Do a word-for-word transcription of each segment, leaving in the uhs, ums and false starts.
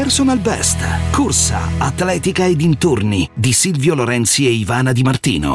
Personal Best, corsa, atletica e dintorni di Silvio Lorenzi e Ivana Di Martino.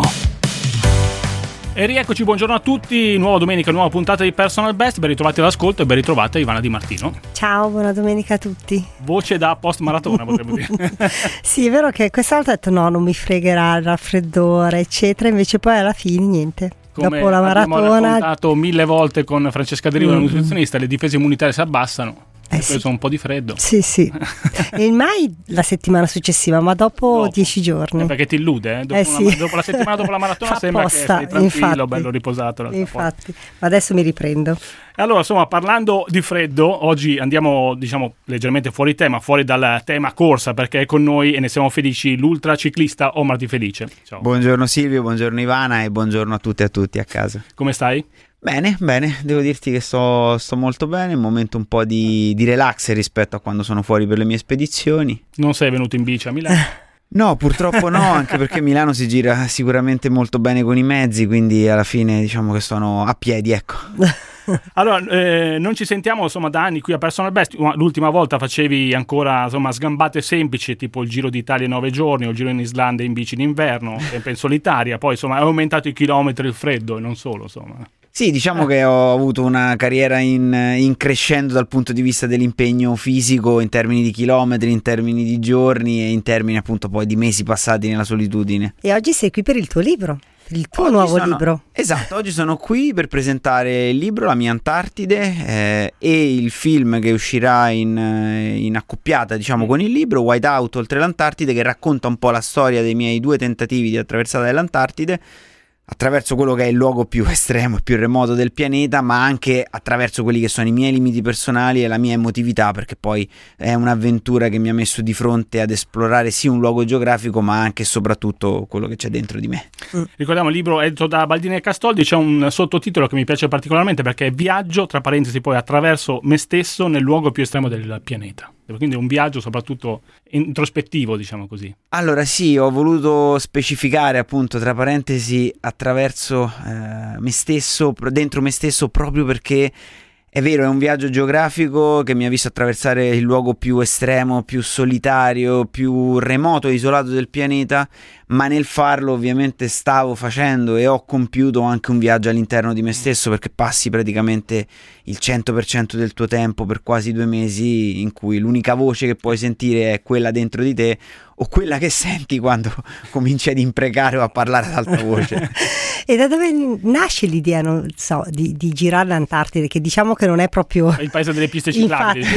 E rieccoci, buongiorno a tutti, nuova domenica, nuova puntata di Personal Best, ben ritrovati all'ascolto e ben ritrovata Ivana Di Martino. Ciao, buona domenica a tutti. Voce da post maratona, potremmo dire. Sì, è vero che questa volta ho detto no, non mi fregherà il raffreddore, eccetera, invece poi alla fine niente. Come dopo la maratona abbiamo raccontato mille volte con Francesca Derivo, mm-hmm. la nutrizionista, le difese immunitarie si abbassano. Eh Ho preso sì. un po' di freddo. Sì, sì. E mai la settimana successiva, ma dopo, Dopo. dieci giorni. Eh, perché ti illude, eh? Dopo, Eh una, sì. dopo la settimana dopo la maratona Fa sembra apposta, che stai tranquillo, infatti. bello riposato. Infatti, ma adesso mi riprendo. Allora, insomma, parlando di freddo, oggi andiamo, diciamo, leggermente fuori tema, fuori dal tema corsa, perché è con noi e ne siamo felici l'ultraciclista Omar Di Felice. Ciao. Buongiorno Silvio, buongiorno Ivana e buongiorno a tutte e a tutti a casa. Come stai? Bene, bene, devo dirti che sto, sto molto bene, un momento un po' di, di relax rispetto a quando sono fuori per le mie spedizioni. Non sei venuto in bici a Milano? No, purtroppo no, anche perché Milano si gira sicuramente molto bene con i mezzi, quindi alla fine diciamo che sono a piedi, ecco. Allora, eh, non ci sentiamo insomma da anni qui a Personal Best. L'ultima volta facevi ancora insomma sgambate semplici, tipo il Giro d'Italia in nove giorni o il Giro in Islanda in bici d'inverno, sempre in solitaria. Poi insomma è aumentato i chilometri, il freddo e non solo, insomma. Sì, diciamo che ho avuto una carriera in, in crescendo dal punto di vista dell'impegno fisico in termini di chilometri, in termini di giorni e in termini appunto poi di mesi passati nella solitudine. E oggi sei qui per il tuo libro, per il tuo Oggi nuovo sono, libro. Esatto, oggi sono qui per presentare il libro, La mia Antartide, eh, e il film che uscirà in, in accoppiata diciamo con il libro, Whiteout oltre l'Antartide, che racconta un po' la storia dei miei due tentativi di attraversata dell'Antartide attraverso quello che è il luogo più estremo e più remoto del pianeta, ma anche attraverso quelli che sono i miei limiti personali e la mia emotività, perché poi è un'avventura che mi ha messo di fronte ad esplorare sì un luogo geografico, ma anche e soprattutto quello che c'è dentro di me. Mm. Ricordiamo il libro edito da Baldini e Castoldi, c'è un sottotitolo che mi piace particolarmente perché è Viaggio, tra parentesi poi, attraverso me stesso nel luogo più estremo del pianeta. Quindi è un viaggio soprattutto introspettivo, diciamo così. Allora sì, ho voluto specificare appunto tra parentesi attraverso eh, me stesso, dentro me stesso, proprio perché è vero, è un viaggio geografico che mi ha visto attraversare il luogo più estremo, più solitario, più remoto e isolato del pianeta, ma nel farlo ovviamente stavo facendo e ho compiuto anche un viaggio all'interno di me stesso, perché passi praticamente il cento per cento del tuo tempo per quasi due mesi in cui l'unica voce che puoi sentire è quella dentro di te o quella che senti quando cominci ad imprecare o a parlare ad alta voce. E da dove nasce l'idea, non so, di, di girare l'Antartide, che diciamo che non è proprio È il paese delle piste ciclabili.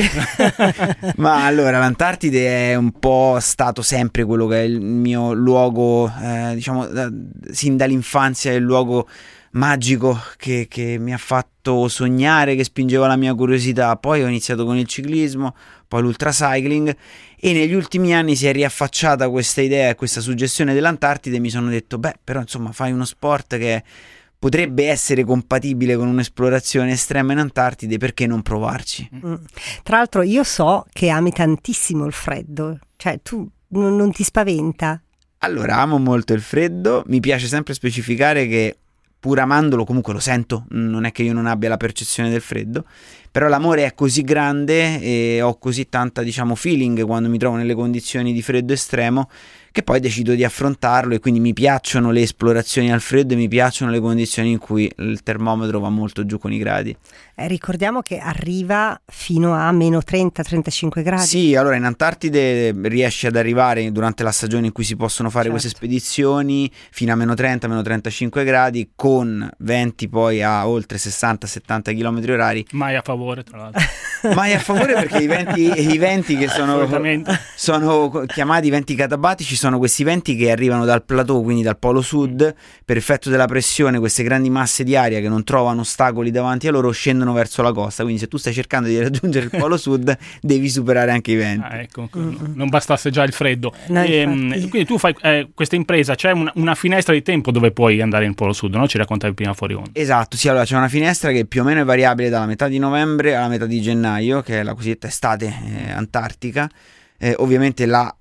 Ma allora l'Antartide è un po' stato sempre quello che è il mio luogo, eh, diciamo da, sin dall'infanzia, è il luogo magico che, che mi ha fatto sognare, che spingeva la mia curiosità. Poi ho iniziato con il ciclismo, poi l'ultracycling, e negli ultimi anni si è riaffacciata questa idea e questa suggestione dell'Antartide e mi sono detto beh, però insomma fai uno sport che potrebbe essere compatibile con un'esplorazione estrema in Antartide, perché non provarci? Mm. Tra l'altro io so che ami tantissimo il freddo, cioè tu non, non ti spaventa? Allora, amo molto il freddo, mi piace sempre specificare che pur amandolo comunque lo sento, non è che io non abbia la percezione del freddo, però l'amore è così grande e ho così tanta diciamo feeling quando mi trovo nelle condizioni di freddo estremo che poi decido di affrontarlo, e quindi mi piacciono le esplorazioni al freddo e mi piacciono le condizioni in cui il termometro va molto giù con i gradi. Eh, ricordiamo che arriva fino a meno trenta trentacinque gradi. Sì, allora in Antartide riesce ad arrivare durante la stagione in cui si possono fare Certo. queste spedizioni fino a meno trenta meno trentacinque gradi, con venti poi a oltre sessanta settanta chilometri orari. Mai a favore, tra l'altro. Mai a favore, perché i venti, i venti che sono, sono chiamati venti catabatici sono questi venti che arrivano dal plateau, quindi dal polo sud, per effetto della pressione. Queste grandi masse di aria che non trovano ostacoli davanti a loro scendono verso la costa, quindi se tu stai cercando di raggiungere il polo sud devi superare anche i venti. Ah, ecco, non bastasse già il freddo. No, e, quindi tu fai eh, questa impresa, c'è una, una finestra di tempo dove puoi andare in polo sud, no? Ci raccontavi prima fuori onda. Esatto, sì, allora c'è una finestra che più o meno è variabile dalla metà di novembre alla metà di gennaio, che è la cosiddetta estate eh, antartica. Eh, ovviamente la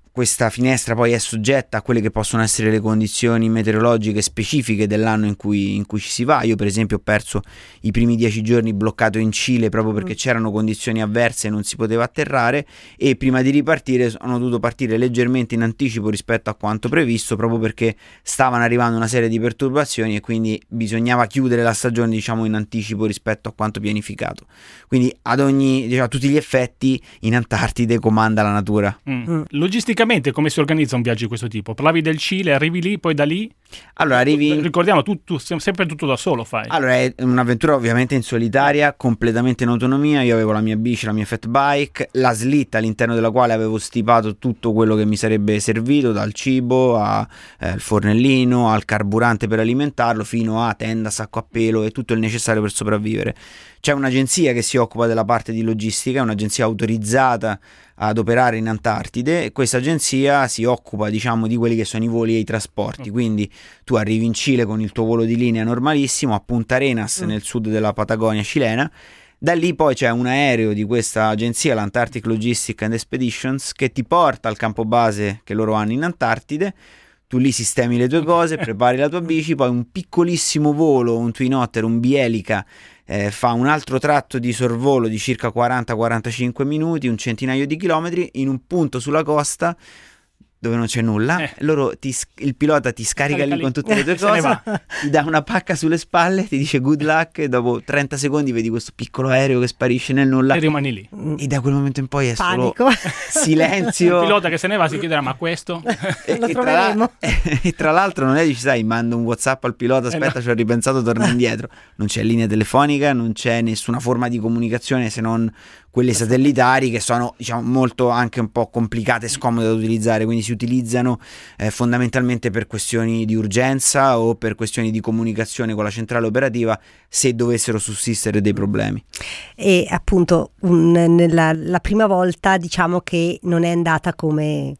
questa finestra poi è soggetta a quelle che possono essere le condizioni meteorologiche specifiche dell'anno in cui, in cui ci si va. Io per esempio ho perso i primi dieci giorni bloccato in Cile proprio perché mm. c'erano condizioni avverse e non si poteva atterrare, e prima di ripartire sono dovuto partire leggermente in anticipo rispetto a quanto previsto, proprio perché stavano arrivando una serie di perturbazioni e quindi bisognava chiudere la stagione, diciamo, in anticipo rispetto a quanto pianificato. Quindi ad ogni, diciamo, a tutti gli effetti in Antartide comanda la natura. Mm. Mm. Logisticamente come si organizza un viaggio di questo tipo? Parlavi del Cile, arrivi lì, poi da lì? Allora arrivi... Ricordiamo, tu, tu sempre tutto da solo fai. Allora è un'avventura ovviamente in solitaria, completamente in autonomia. Io avevo la mia bici, la mia fat bike, la slitta all'interno della quale avevo stipato tutto quello che mi sarebbe servito, dal cibo al eh, fornellino, al carburante per alimentarlo, fino a tenda, sacco a pelo e tutto il necessario per sopravvivere. C'è un'agenzia che si occupa della parte di logistica, è un'agenzia autorizzata ad operare in Antartide, e questa agenzia si occupa, diciamo, di quelli che sono i voli e i trasporti. Quindi tu arrivi in Cile con il tuo volo di linea normalissimo a Punta Arenas, mm. nel sud della Patagonia cilena. Da lì poi c'è un aereo di questa agenzia, l'Antarctic Logistics and Expeditions, che ti porta al campo base che loro hanno in Antartide. Tu lì sistemi le tue cose, prepari la tua bici, poi un piccolissimo volo, un Twin Otter, un bielica, eh, fa un altro tratto di sorvolo di circa quaranta quarantacinque minuti, un centinaio di chilometri, in un punto sulla costa dove non c'è nulla. Eh. Loro ti, il pilota ti scarica lì, lì con tutte le tue cose, ti dà una pacca sulle spalle, ti dice good luck, e dopo trenta secondi vedi questo piccolo aereo che sparisce nel nulla e rimani lì, e da quel momento in poi è panico, solo silenzio. Il pilota che se ne va si chiederà ma questo e, lo e, troveremo. tra e tra l'altro non è, dici, sai, mando un WhatsApp al pilota, aspetta, eh no. ci ho ripensato, torna indietro. Non c'è linea telefonica, non c'è nessuna forma di comunicazione se non quelle satellitari, che sono, diciamo, molto anche un po' complicate e scomode da utilizzare, quindi si utilizzano eh, fondamentalmente per questioni di urgenza o per questioni di comunicazione con la centrale operativa, se dovessero sussistere dei problemi. E appunto un, nella, la prima volta, diciamo che non è andata come...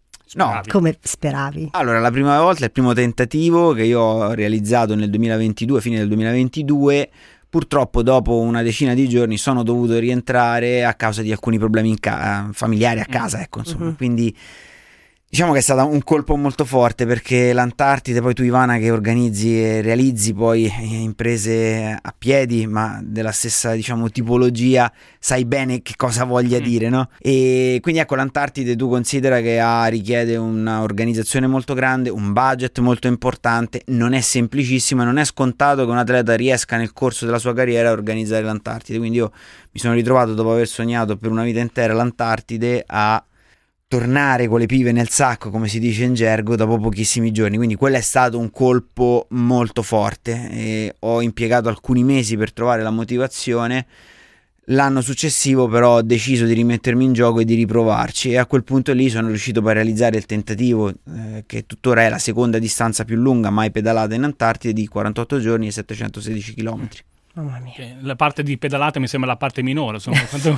No, come speravi. Allora, la prima volta, il primo tentativo che io ho realizzato nel duemilaventidue, fine del duemilaventidue, purtroppo dopo una decina di giorni sono dovuto rientrare a causa di alcuni problemi in ca- familiari a casa, ecco, insomma. Uh-huh. Quindi diciamo che è stato un colpo molto forte, perché l'Antartide, poi tu, Ivana, che organizzi e realizzi poi imprese a piedi ma della stessa, diciamo, tipologia, sai bene che cosa voglia mm. dire, no? E quindi ecco, l'Antartide tu considera che ha, richiede un'organizzazione molto grande, un budget molto importante, non è semplicissimo e non è scontato che un atleta riesca nel corso della sua carriera a organizzare l'Antartide. Quindi io mi sono ritrovato, dopo aver sognato per una vita intera l'Antartide, a tornare con le pive nel sacco, come si dice in gergo, dopo pochissimi giorni. Quindi quello è stato un colpo molto forte e ho impiegato alcuni mesi per trovare la motivazione. L'anno successivo però ho deciso di rimettermi in gioco e di riprovarci, e a quel punto lì sono riuscito poi a realizzare il tentativo eh, che tuttora è la seconda distanza più lunga mai pedalata in Antartide, di quarantotto giorni e settecentosedici chilometri. Mamma mia. La parte di pedalate mi sembra la parte minore, insomma.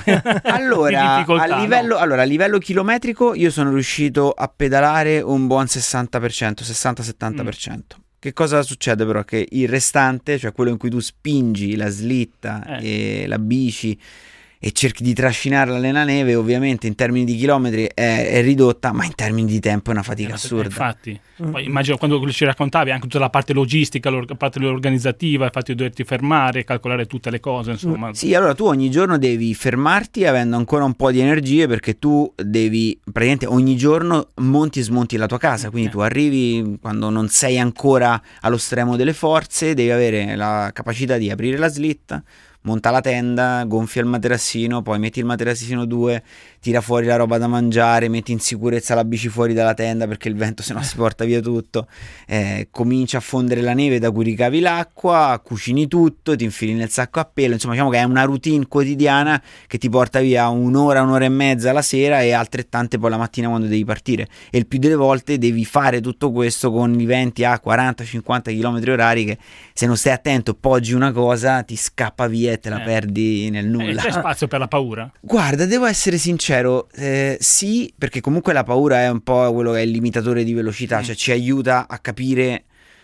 allora, a livello, no? allora, a livello chilometrico io sono riuscito a pedalare un buon sessanta per cento, sessanta settanta per cento. Mm. Che cosa succede però? Che il restante, cioè quello in cui tu spingi la slitta eh. e la bici e cerchi di trascinarla nella neve, ovviamente in termini di chilometri è, è ridotta, ma in termini di tempo è una fatica eh, assurda. Infatti, mm. poi immagino quando ci raccontavi anche tutta la parte logistica, la parte organizzativa, il fatto di doverti fermare, calcolare tutte le cose, insomma. Mm. Sì, allora tu ogni giorno devi fermarti avendo ancora un po' di energie, perché tu devi, praticamente ogni giorno monti e smonti la tua casa, quindi eh. tu arrivi quando non sei ancora allo stremo delle forze, devi avere la capacità di aprire la slitta, monta la tenda, gonfia il materassino, poi metti il materassino due, tira fuori la roba da mangiare, metti in sicurezza la bici fuori dalla tenda perché il vento se no si porta via tutto, eh, comincia a fondere la neve da cui ricavi l'acqua, cucini tutto, ti infili nel sacco a pelo, insomma diciamo che è una routine quotidiana che ti porta via un'ora, un'ora e mezza la sera e altrettante poi la mattina quando devi partire, e il più delle volte devi fare tutto questo con i venti a quaranta cinquanta chilometri orari che se non stai attento poggi una cosa, ti scappa via e te la eh. perdi nel nulla. Eh, c'è spazio per la paura? Guarda, devo essere sincero, eh, sì, perché comunque la paura è un po' quello che è il limitatore di velocità, mm. cioè ci aiuta a capire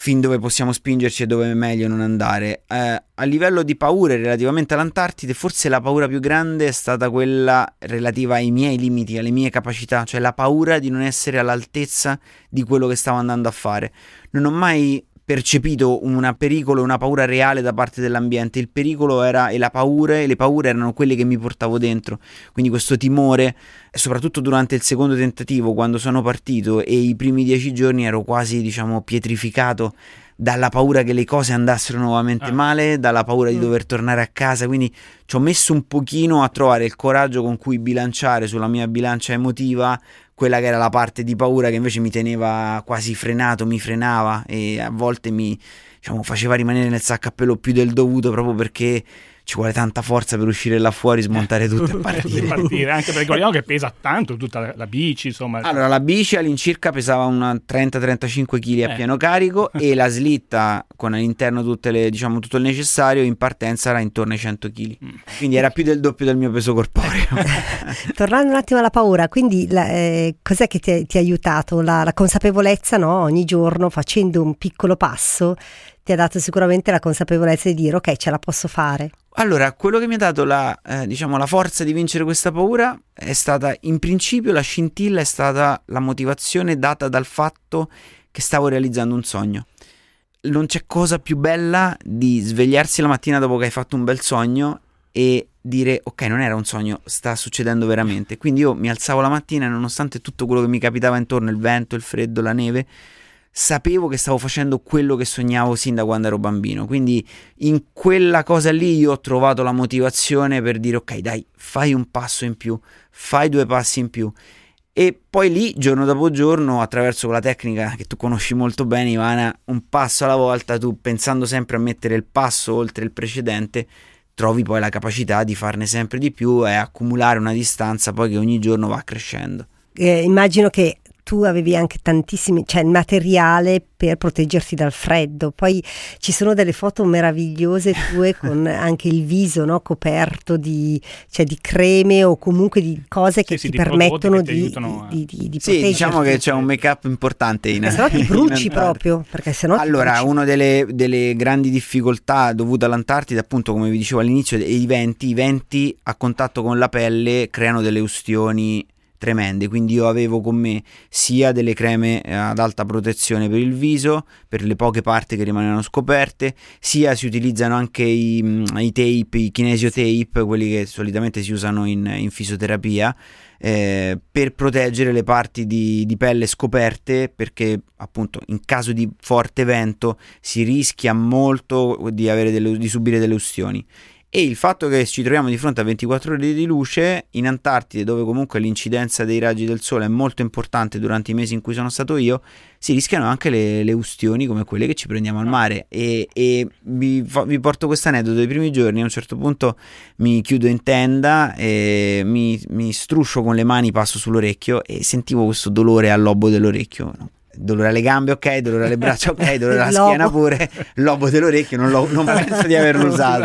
fin dove possiamo spingerci e dove è meglio non andare. Eh, a livello di paure relativamente all'Antartide, forse la paura più grande è stata quella relativa ai miei limiti, alle mie capacità, cioè la paura di non essere all'altezza di quello che stavo andando a fare. Non ho mai percepito un pericolo, una paura reale da parte dell'ambiente. Il pericolo era, e la paura e le paure erano quelle che mi portavo dentro, quindi questo timore, soprattutto durante il secondo tentativo, quando sono partito, e i primi dieci giorni ero quasi, diciamo, pietrificato dalla paura che le cose andassero nuovamente ah. male, dalla paura di dover tornare a casa, quindi ci ho messo un pochino a trovare il coraggio con cui bilanciare sulla mia bilancia emotiva quella che era la parte di paura che invece mi teneva quasi frenato, mi frenava e a volte mi, diciamo, faceva rimanere nel sacco a pelo più del dovuto, proprio perché ci vuole tanta forza per uscire là fuori, smontare tutto e partire. partire. Anche perché ricordiamo che pesa tanto tutta la, la bici, insomma. Allora, la bici all'incirca pesava una trenta trentacinque chili a eh. pieno carico e la slitta con all'interno tutte le, diciamo, tutto il necessario in partenza era intorno ai cento chili. Mm. Quindi era più del doppio del mio peso corporeo. Tornando un attimo alla paura, quindi la, eh, cos'è che ti, ti ha aiutato? La, la consapevolezza, no? Ogni giorno facendo un piccolo passo ti ha dato sicuramente la consapevolezza di dire ok, ce la posso fare. Allora, quello che mi ha dato la, eh, diciamo, la forza di vincere questa paura è stata, in principio, la scintilla è stata la motivazione data dal fatto che stavo realizzando un sogno. Non c'è cosa più bella di svegliarsi la mattina dopo che hai fatto un bel sogno e dire ok, non era un sogno, sta succedendo veramente. Quindi io mi alzavo la mattina e nonostante tutto quello che mi capitava intorno, il vento, il freddo, la neve, sapevo che stavo facendo quello che sognavo sin da quando ero bambino. Quindi in quella cosa lì io ho trovato la motivazione per dire ok, dai, fai un passo in più, fai due passi in più. E poi lì, giorno dopo giorno, attraverso quella tecnica che tu conosci molto bene, Ivana, un passo alla volta, tu pensando sempre a mettere il passo oltre il precedente, trovi poi la capacità di farne sempre di più e accumulare una distanza poi che ogni giorno va crescendo. Eh, immagino che tu avevi anche tantissimi, cioè materiale per proteggersi dal freddo. Poi ci sono delle foto meravigliose tue con anche il viso, no, coperto di, cioè, di creme o comunque di cose che sì, ti sì, permettono che ti di, aiutano a... di, di, di sì, proteggerti. diciamo che c'è un make up importante in, se no ti bruci in proprio, perché sennò allora ti una delle, delle grandi difficoltà dovute all'Antartide, appunto, come vi dicevo all'inizio, è i venti. I venti a contatto con la pelle creano delle ustioni tremende, quindi io avevo con me sia delle creme ad alta protezione per il viso, per le poche parti che rimanevano scoperte, sia si utilizzano anche i, i tape, i kinesio tape, quelli che solitamente si usano in, in fisioterapia, eh, per proteggere le parti di, di pelle scoperte, perché appunto in caso di forte vento si rischia molto di, avere delle, di subire delle ustioni. E il fatto che ci troviamo di fronte a ventiquattro ore di luce in Antartide, dove comunque l'incidenza dei raggi del sole è molto importante durante i mesi in cui sono stato io, si rischiano anche le, le ustioni come quelle che ci prendiamo al mare. E, e vi, vi porto questo aneddoto dei primi giorni. A un certo punto mi chiudo in tenda e mi, mi struscio con le mani, passo sull'orecchio e sentivo questo dolore al lobo dell'orecchio. Dolore alle gambe, ok, dolore alle braccia, ok, dolore alla schiena pure, lobo dell'orecchio non, lo, non penso di averlo usato.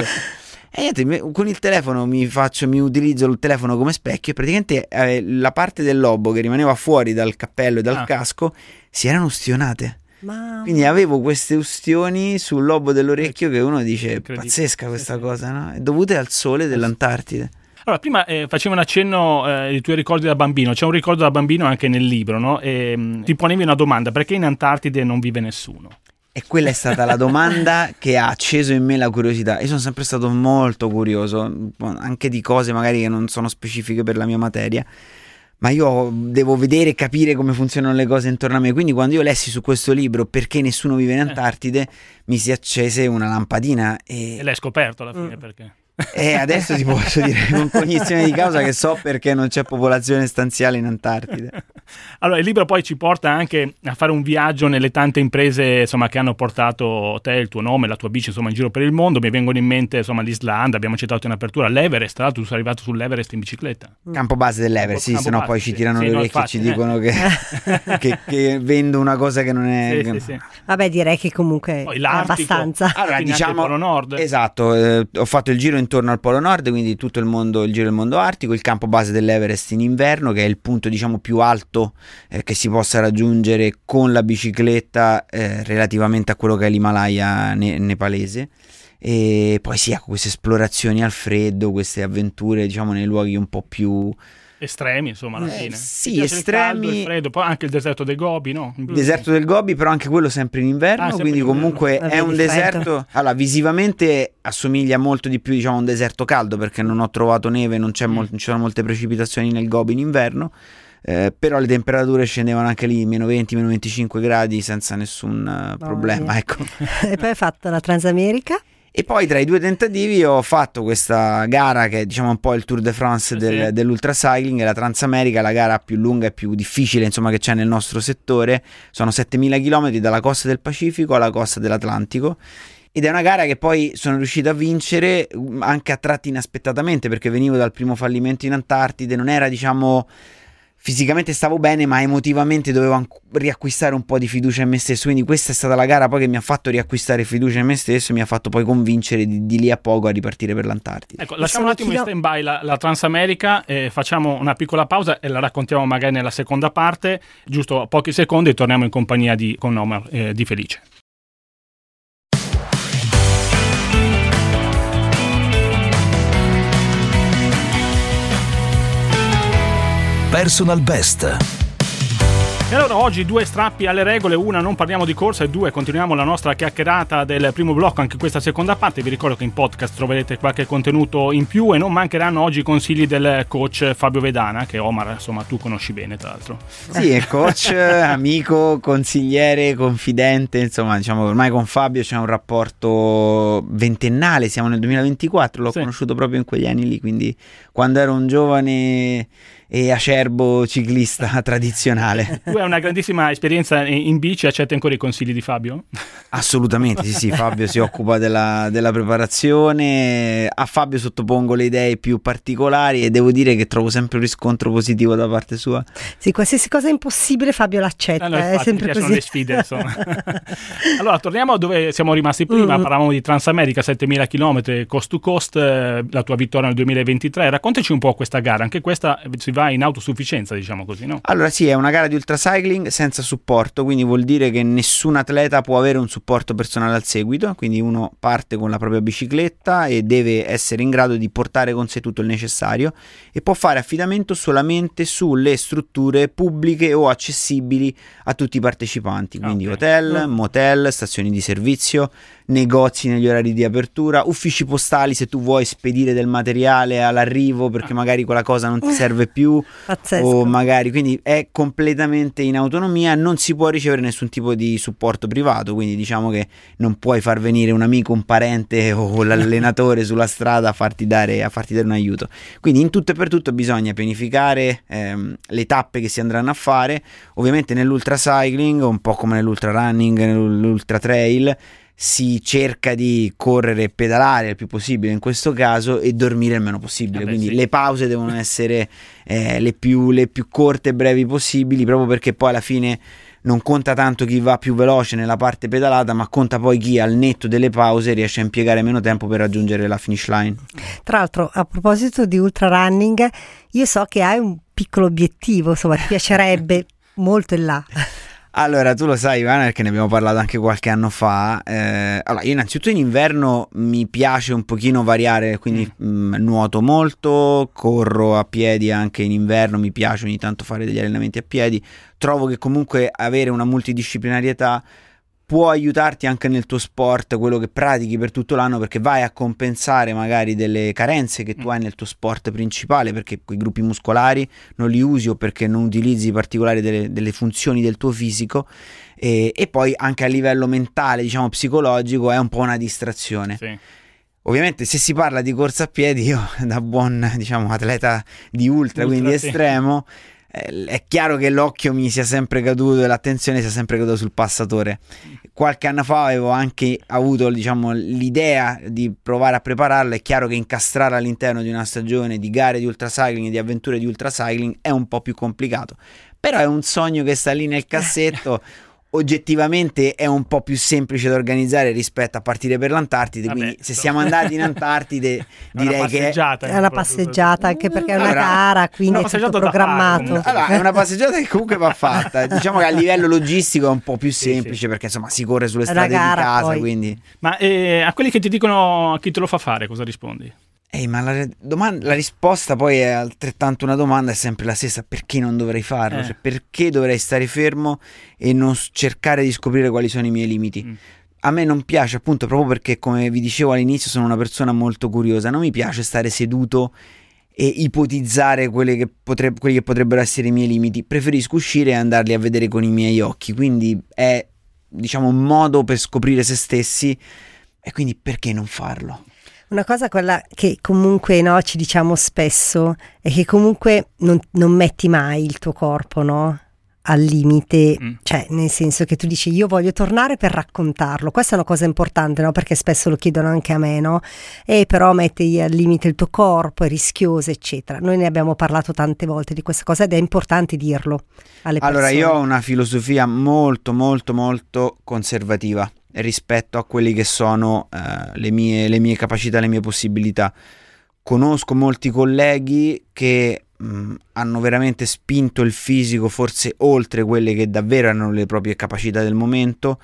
E niente, con il telefono mi faccio, mi utilizzo il telefono come specchio e praticamente eh, la parte del lobo che rimaneva fuori dal cappello e dal ah. casco si erano ustionate. Mamma. Quindi avevo queste ustioni sul lobo dell'orecchio che uno dice pazzesca questa sì, cosa, no? È dovute al sole dell'Antartide. Allora, prima eh, facevo un accenno eh, ai tuoi ricordi da bambino. C'è un ricordo da bambino anche nel libro, no? E, mh, ti ponevi una domanda: perché in Antartide non vive nessuno? E quella è stata la domanda che ha acceso in me la curiosità. Io sono sempre stato molto curioso, anche di cose magari che non sono specifiche per la mia materia, ma io devo vedere e capire come funzionano le cose intorno a me. Quindi quando io lessi su questo libro Perché nessuno vive in Antartide, eh. mi si accese una lampadina. E, e l'hai scoperto alla fine, mm. perché? E adesso ti posso dire con cognizione di causa che so perché non c'è popolazione stanziale in Antartide. Allora, il libro poi ci porta anche a fare un viaggio nelle tante imprese, insomma, che hanno portato te, il tuo nome, la tua bici, insomma, in giro per il mondo. Mi vengono in mente, insomma, l'Islanda, abbiamo citato in apertura, l'Everest. Tra l'altro tu sei arrivato sull'Everest in bicicletta. Campo base dell'Everest, sì, se no poi ci tirano sì, le orecchie e ci dicono eh. che, che, che vendo una cosa che non è... Sì, che... sì, sì. Vabbè, direi che comunque è abbastanza. Allora, diciamo, il Polo Nord. Esatto, eh, ho fatto il giro intorno al Polo Nord, quindi tutto il mondo, il giro del mondo artico, il campo base dell'Everest in inverno, che è il punto, diciamo, più alto alto eh, che si possa raggiungere con la bicicletta eh, relativamente a quello che è l'Himalaya ne- nepalese. E poi sì, ecco, queste esplorazioni al freddo, queste avventure diciamo nei luoghi un po' più estremi, insomma, alla eh, fine. sì, estremi. Il caldo, il freddo, poi anche il deserto del Gobi, no? Il deserto del Gobi, però anche quello sempre in inverno, Ah, sempre quindi in comunque inverno. è un Vabbè, di deserto. Allora, visivamente assomiglia molto di più, diciamo, a un deserto caldo, perché non ho trovato neve, non, c'è Mm. mol- non ci sono molte precipitazioni nel Gobi in inverno. Eh, però le temperature scendevano anche lì, meno venti, meno venticinque gradi senza nessun uh, problema, mia. ecco. E poi hai fatto la Transamerica? E poi tra i due tentativi ho fatto questa gara che è diciamo un po' il Tour de France del, Sì. dell'ultracycling, la Transamerica, la gara più lunga e più difficile insomma che c'è nel nostro settore. Sono settemila chilometri dalla costa del Pacifico alla costa dell'Atlantico. Ed è una gara che poi sono riuscito a vincere anche a tratti inaspettatamente, perché venivo dal primo fallimento in Antartide, non era diciamo... Fisicamente stavo bene, ma emotivamente dovevo anc- riacquistare un po' di fiducia in me stesso. Quindi questa è stata la gara poi che mi ha fatto riacquistare fiducia in me stesso e mi ha fatto poi convincere di, di lì a poco a ripartire per l'Antartide. Ecco, lasciamo un attimo in stand by la, la Transamerica, eh, facciamo una piccola pausa e la raccontiamo magari nella seconda parte, giusto pochi secondi, e torniamo in compagnia di, con Omar, eh, di Felice. Personal Best. E allora oggi due strappi alle regole, una non parliamo di corsa e due continuiamo la nostra chiacchierata del primo blocco, anche questa seconda parte. Vi ricordo che in podcast troverete qualche contenuto in più e non mancheranno oggi i consigli del coach Fabio Vedana, che Omar insomma tu conosci bene tra l'altro. Sì, è coach, amico, consigliere, confidente, insomma diciamo che ormai con Fabio c'è un rapporto ventennale, siamo nel duemilaventiquattro, l'ho Sì. conosciuto proprio in quegli anni lì, quindi quando ero un giovane e acerbo ciclista tradizionale. Tu hai una grandissima esperienza in bici, accetti ancora i consigli di Fabio? Assolutamente, sì, sì, Fabio si occupa della, della preparazione, a Fabio sottopongo le idee più particolari e devo dire che trovo sempre un riscontro positivo da parte sua. Sì, qualsiasi cosa è impossibile Fabio l'accetta, Eh, no, è infatti, sempre mi piacciono così. le sfide, insomma. Allora, torniamo a dove siamo rimasti prima, Mm. parlavamo di Transamerica, settemila chilometri coast to coast, eh, la tua vittoria nel duemilaventitré. Raccontaci un po' questa gara, anche questa si va in autosufficienza, diciamo così, no? Allora sì, è una gara di ultracycling senza supporto, quindi vuol dire che nessun atleta può avere un supporto personale al seguito, quindi uno parte con la propria bicicletta e deve essere in grado di portare con sé tutto il necessario e può fare affidamento solamente sulle strutture pubbliche o accessibili a tutti i partecipanti, quindi Ok. hotel, motel, stazioni di servizio, negozi negli orari di apertura, uffici postali se tu vuoi spedire del materiale all'arrivo perché magari quella cosa non ti serve più. Pazzesco. O magari, quindi è completamente in autonomia, non si può ricevere nessun tipo di supporto privato, quindi diciamo che non puoi far venire un amico, un parente o l'allenatore sulla strada a farti dare, a farti dare un aiuto. Quindi in tutto e per tutto bisogna pianificare ehm, le tappe che si andranno a fare. Ovviamente nell'ultracycling, un po' come nell'ultra running, nell'ultra trail, si cerca di correre e pedalare il più possibile in questo caso e dormire il meno possibile, Eh beh, quindi sì. le pause devono essere eh, le, più, le più corte e brevi possibili, proprio perché poi alla fine non conta tanto chi va più veloce nella parte pedalata, ma conta poi chi al netto delle pause riesce a impiegare meno tempo per raggiungere la finish line. Tra l'altro, a proposito di ultra running, io so che hai un piccolo obiettivo, insomma, ti piacerebbe molto in là. Allora, tu lo sai, Ivana, perché ne abbiamo parlato anche qualche anno fa. Eh, allora, io innanzitutto in inverno mi piace un pochino variare, quindi mm. mh, nuoto molto, corro a piedi anche in inverno, mi piace ogni tanto fare degli allenamenti a piedi. Trovo che comunque avere una multidisciplinarietà può aiutarti anche nel tuo sport, quello che pratichi per tutto l'anno, perché vai a compensare magari delle carenze che tu hai nel tuo sport principale, perché quei gruppi muscolari non li usi o perché non utilizzi particolari delle, delle funzioni del tuo fisico, e, e poi anche a livello mentale, diciamo psicologico, è un po' una distrazione. Sì. Ovviamente se si parla di corsa a piedi, io da buon diciamo atleta di ultra, Ultra, quindi sì. estremo, eh, è chiaro che l'occhio mi sia sempre caduto e l'attenzione sia sempre caduta sul passatore. Qualche anno fa avevo anche avuto diciamo l'idea di provare a prepararla. È chiaro che incastrare all'interno di una stagione di gare di ultracycling e di avventure di ultracycling è un po' più complicato, però è un sogno che sta lì nel cassetto. oggettivamente è un po' più semplice da organizzare rispetto a partire per l'Antartide. Vabbè, quindi se so. siamo andati in Antartide direi che è una passeggiata, anche perché è una allora, gara, quindi è tutto programmato. Allora, è una passeggiata che comunque va fatta. Diciamo che a livello logistico è un po' più semplice, sì, sì. perché insomma si corre sulle strade gara, di casa, poi. Quindi... Ma eh, a quelli che ti dicono a chi te lo fa fare, cosa rispondi? Ehi, ma la, domanda, la risposta poi è altrettanto una domanda, è sempre la stessa: perché non dovrei farlo? Eh. Cioè, perché dovrei stare fermo e non cercare di scoprire quali sono i miei limiti? Mm. A me non piace, appunto, proprio perché, come vi dicevo all'inizio, sono una persona molto curiosa. Non mi piace stare seduto e ipotizzare quelle che potre, quelli che potrebbero essere i miei limiti. Preferisco uscire e andarli a vedere con i miei occhi. Quindi è, diciamo, un modo per scoprire se stessi, e quindi perché non farlo? Una cosa, quella che comunque, no, ci diciamo spesso, è che comunque non, non metti mai il tuo corpo, no, al limite, mm. cioè nel senso che tu dici io voglio tornare per raccontarlo. Questa è una cosa importante, no, perché spesso lo chiedono anche a me, no, e però metti al limite il tuo corpo, è rischioso, eccetera. Noi ne abbiamo parlato tante volte di questa cosa ed è importante dirlo alle persone. Allora, io ho una filosofia molto molto molto conservativa rispetto a quelli che sono uh, le mie, le mie capacità, le mie possibilità. Conosco molti colleghi che mh, hanno veramente spinto il fisico forse oltre quelle che davvero erano le proprie capacità del momento,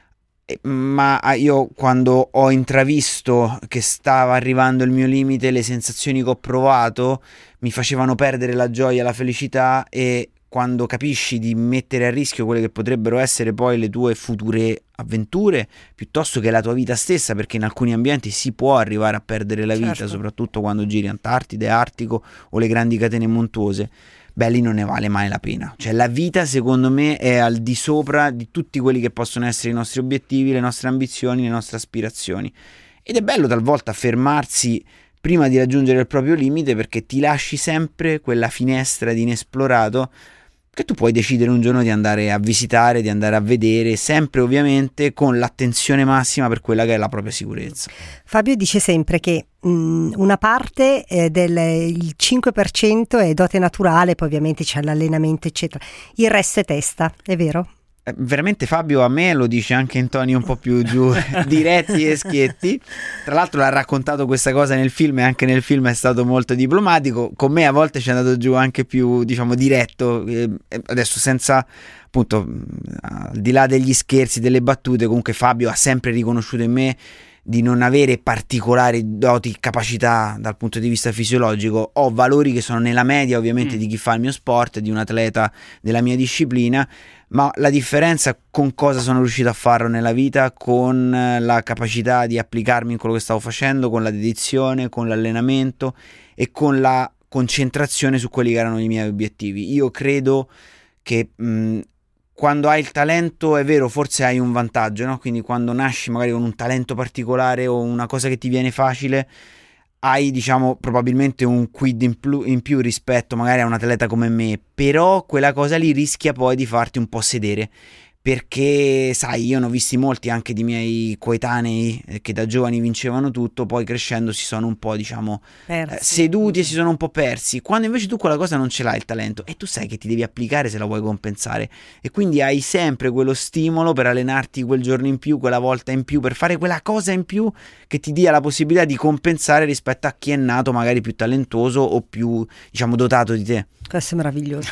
e, ma io quando ho intravisto che stava arrivando il mio limite, le sensazioni che ho provato mi facevano perdere la gioia, la felicità, e quando capisci di mettere a rischio quelle che potrebbero essere poi le tue future avventure piuttosto che la tua vita stessa, perché in alcuni ambienti si può arrivare a perdere la vita, certo. soprattutto quando giri Antartide, Artico o le grandi catene montuose, beh, lì non ne vale mai la pena. Cioè la vita, secondo me, è al di sopra di tutti quelli che possono essere i nostri obiettivi, le nostre ambizioni, le nostre aspirazioni, ed è bello talvolta fermarsi prima di raggiungere il proprio limite, perché ti lasci sempre quella finestra di inesplorato che tu puoi decidere un giorno di andare a visitare, di andare a vedere, sempre ovviamente con l'attenzione massima per quella che è la propria sicurezza. Fabio dice sempre che mh, una parte eh, del il cinque per cento è dote naturale, poi ovviamente c'è l'allenamento eccetera, il resto è testa, è vero? Veramente Fabio a me lo dice anche in toni un po' più giù diretti e schietti. Tra l'altro l'ha raccontato questa cosa nel film, e anche nel film è stato molto diplomatico. Con me a volte ci è andato giù anche più, diciamo, diretto. Adesso senza, appunto, al di là degli scherzi, delle battute, comunque Fabio ha sempre riconosciuto in me di non avere particolari doti, capacità dal punto di vista fisiologico. Ho valori che sono nella media ovviamente mm. di chi fa il mio sport, di un atleta della mia disciplina, ma la differenza con cosa sono riuscito a farlo nella vita, con la capacità di applicarmi in quello che stavo facendo, con la dedizione, con l'allenamento e con la concentrazione su quelli che erano i miei obiettivi. Io credo che mh, quando hai il talento, è vero, forse hai un vantaggio, no? Quindi quando nasci magari con un talento particolare o una cosa che ti viene facile, hai, diciamo, probabilmente un quid in, plu- in più rispetto magari a un atleta come me, però quella cosa lì rischia poi di farti un po' sedere, perché sai, io ne ho visti molti anche di miei coetanei eh, che da giovani vincevano tutto, poi crescendo si sono un po', diciamo, eh, seduti e si sono un po' persi, quando invece tu quella cosa non ce l'hai il talento, e tu sai che ti devi applicare se la vuoi compensare, e quindi hai sempre quello stimolo per allenarti quel giorno in più, quella volta in più, per fare quella cosa in più che ti dia la possibilità di compensare rispetto a chi è nato magari più talentuoso o più, diciamo, dotato di te. Questo è meraviglioso.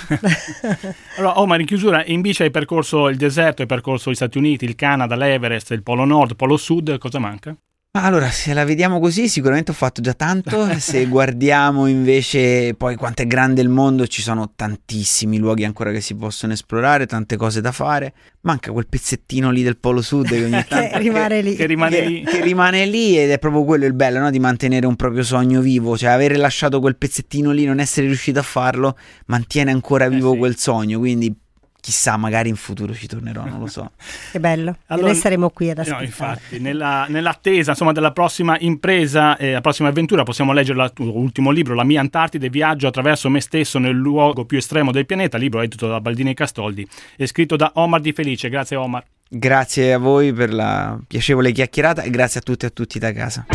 Allora, Omar, in chiusura, in bici hai percorso il deserto, hai percorso gli Stati Uniti, il Canada, l'Everest, il Polo Nord, il Polo Sud, cosa manca? Allora, se la vediamo così, sicuramente ho fatto già tanto. Se guardiamo invece poi quanto è grande il mondo, ci sono tantissimi luoghi ancora che si possono esplorare, tante cose da fare. Manca quel pezzettino lì del Polo Sud che ogni tanto che rimane lì. Che rimane che, lì. Che rimane lì, ed è proprio quello il bello, no? Di mantenere un proprio sogno vivo. Cioè avere lasciato quel pezzettino lì, non essere riuscito a farlo, mantiene ancora vivo eh sì. quel sogno, quindi chissà, magari in futuro ci tornerò, non lo so. Che bello, allora, e noi saremo qui ad aspettare. No, infatti, nella, nell'attesa insomma della prossima impresa e eh, la prossima avventura, possiamo leggere il tuo ultimo libro, La mia Antartide, viaggio attraverso me stesso nel luogo più estremo del pianeta, libro edito da Baldini e Castoldi, è scritto da Omar Di Felice. Grazie Omar. Grazie a voi per la piacevole chiacchierata e grazie a tutti e a tutti da casa.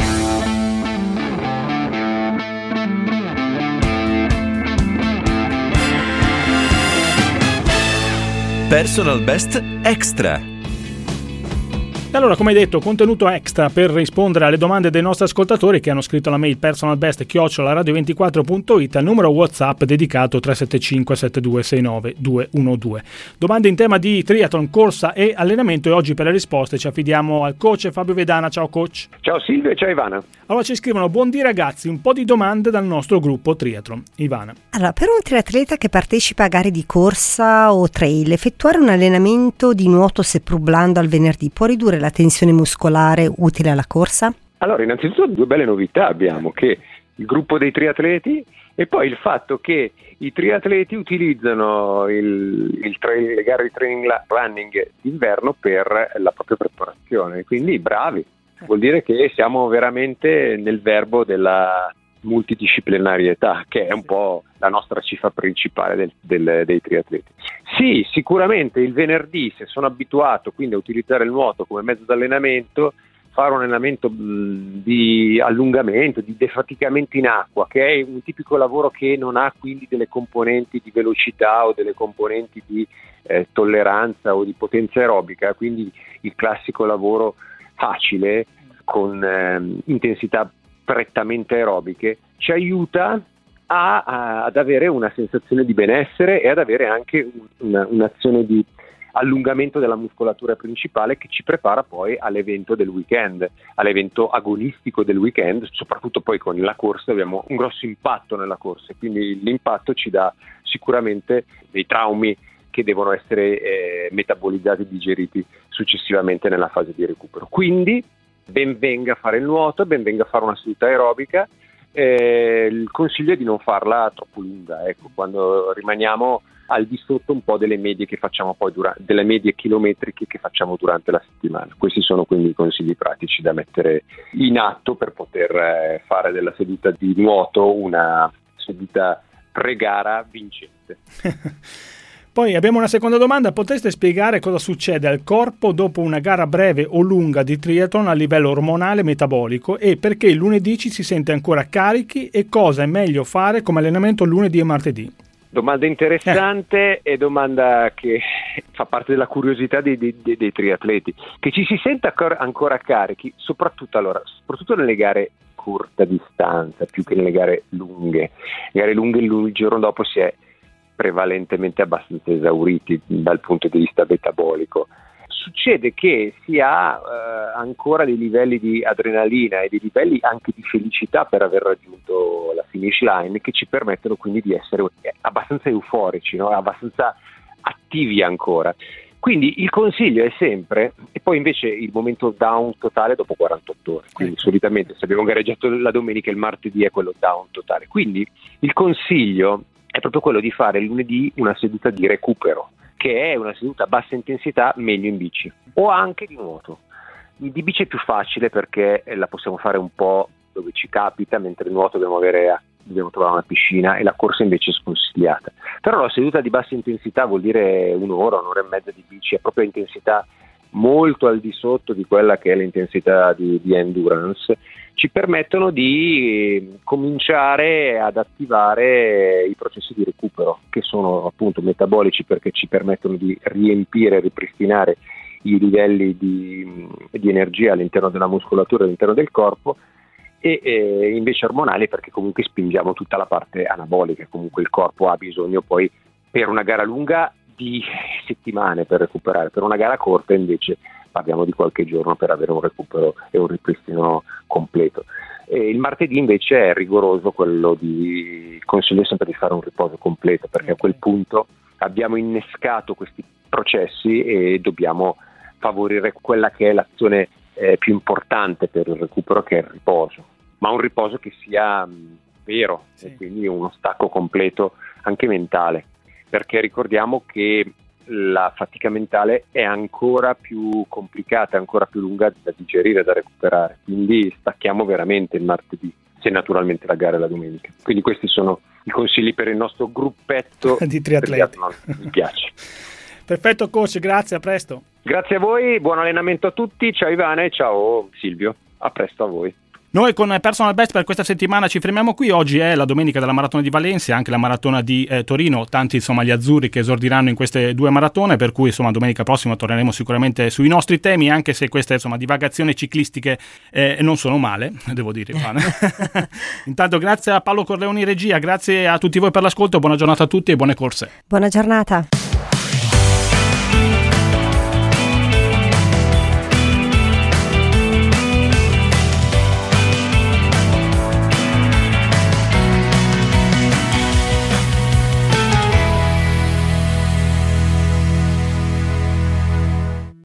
Personal Best Extra. Allora, come detto, contenuto extra per rispondere alle domande dei nostri ascoltatori che hanno scritto la mail personalbest chiocciola radio ventiquattro punto it al numero WhatsApp dedicato tre sette cinque sette due sei nove due uno due. Domande in tema di triathlon, corsa e allenamento, e oggi per le risposte ci affidiamo al coach Fabio Vedana. Ciao coach. Ciao Silvio e ciao Ivana. Allora ci scrivono: buondì ragazzi, un po' di domande dal nostro gruppo triathlon. Ivana. Allora, per un triatleta che partecipa a gare di corsa o trail, effettuare un allenamento di nuoto seppur blando al venerdì può ridurre la tensione muscolare utile alla corsa? Allora, innanzitutto due belle novità abbiamo, che il gruppo dei triatleti e poi il fatto che i triatleti utilizzano il, il trail, le gare di training running d'inverno per la propria preparazione, quindi bravi, vuol dire che siamo veramente nel verbo della multidisciplinarietà, che è un po' la nostra cifra principale del, del, dei triatleti. Sì, sicuramente il venerdì, se sono abituato quindi a utilizzare il nuoto come mezzo di allenamento, fare un allenamento mh, di allungamento, di defaticamento in acqua, che è un tipico lavoro che non ha quindi delle componenti di velocità o delle componenti di eh, tolleranza o di potenza aerobica, quindi il classico lavoro facile con eh, intensità prettamente aerobiche, ci aiuta a, a, ad avere una sensazione di benessere e ad avere anche un, una, un'azione di allungamento della muscolatura principale che ci prepara poi all'evento del weekend, all'evento agonistico del weekend, soprattutto poi con la corsa abbiamo un grosso impatto nella corsa, quindi l'impatto ci dà sicuramente dei traumi che devono essere eh, metabolizzati e digeriti successivamente nella fase di recupero. Quindi ben venga fare il nuoto, ben venga fare una seduta aerobica. Eh, il consiglio è di non farla troppo lunga, ecco, quando rimaniamo al di sotto un po' delle medie che facciamo poi durante, delle medie chilometriche che facciamo durante la settimana. Questi sono quindi i consigli pratici da mettere in atto per poter eh, fare della seduta di nuoto una seduta pre-gara vincente. Poi abbiamo una seconda domanda: potreste spiegare cosa succede al corpo dopo una gara breve o lunga di triathlon a livello ormonale e metabolico, e perché il lunedì ci si sente ancora carichi, e cosa è meglio fare come allenamento lunedì e martedì? Domanda interessante eh. e domanda che fa parte della curiosità dei, dei, dei triatleti, che ci si senta ancora carichi, soprattutto, allora, soprattutto nelle gare corta distanza, più che nelle gare lunghe. Le gare lunghe il giorno dopo si è prevalentemente abbastanza esauriti dal punto di vista metabolico. Succede che si ha eh, ancora dei livelli di adrenalina e dei livelli anche di felicità per aver raggiunto la finish line, che ci permettono quindi di essere abbastanza euforici, no? Abbastanza attivi ancora. Quindi il consiglio è sempre, e poi invece il momento down totale dopo quarantotto ore, quindi solitamente se abbiamo gareggiato la domenica, il martedì è quello down totale. Quindi il consiglio è proprio quello di fare lunedì una seduta di recupero, che è una seduta a bassa intensità, meglio in bici o anche di nuoto. Di bici è più facile perché la possiamo fare un po' dove ci capita, mentre il nuoto dobbiamo avere dobbiamo trovare una piscina, e la corsa invece è sconsigliata. Però la seduta di bassa intensità vuol dire un'ora, un'ora e mezza di bici, è proprio intensità molto al di sotto di quella che è l'intensità di, di endurance, ci permettono di cominciare ad attivare i processi di recupero, che sono appunto metabolici, perché ci permettono di riempire e ripristinare i livelli di, di energia all'interno della muscolatura, all'interno del corpo, e eh, invece ormonali perché comunque spingiamo tutta la parte anabolica. Comunque il corpo ha bisogno poi per una gara lunga di settimane per recuperare, per una gara corta invece parliamo di qualche giorno per avere un recupero e un ripristino completo. E il martedì invece è rigoroso quello di, il consiglio è sempre di fare un riposo completo, perché a quel punto abbiamo innescato questi processi e dobbiamo favorire quella che è l'azione eh, più importante per il recupero, che è il riposo, ma un riposo che sia mh, vero, sì. E quindi uno stacco completo anche mentale, perché ricordiamo che la fatica mentale è ancora più complicata, ancora più lunga da digerire, da recuperare, quindi stacchiamo veramente il martedì, se naturalmente la gara è la domenica. Quindi questi sono i consigli per il nostro gruppetto di triatleti. Mi piace. Perfetto coach, grazie, a presto. Grazie a voi, buon allenamento a tutti, ciao Ivana e ciao Silvio, a presto a voi. Noi con Personal Best per questa settimana ci fermiamo qui. Oggi è la domenica della Maratona di Valencia, anche la Maratona di eh, Torino, tanti insomma gli azzurri che esordiranno in queste due maratone, per cui insomma domenica prossima torneremo sicuramente sui nostri temi, anche se queste insomma divagazioni ciclistiche eh, non sono male, devo dire. Intanto grazie a Paolo Corleoni regia, grazie a tutti voi per l'ascolto, buona giornata a tutti e buone corse. Buona giornata.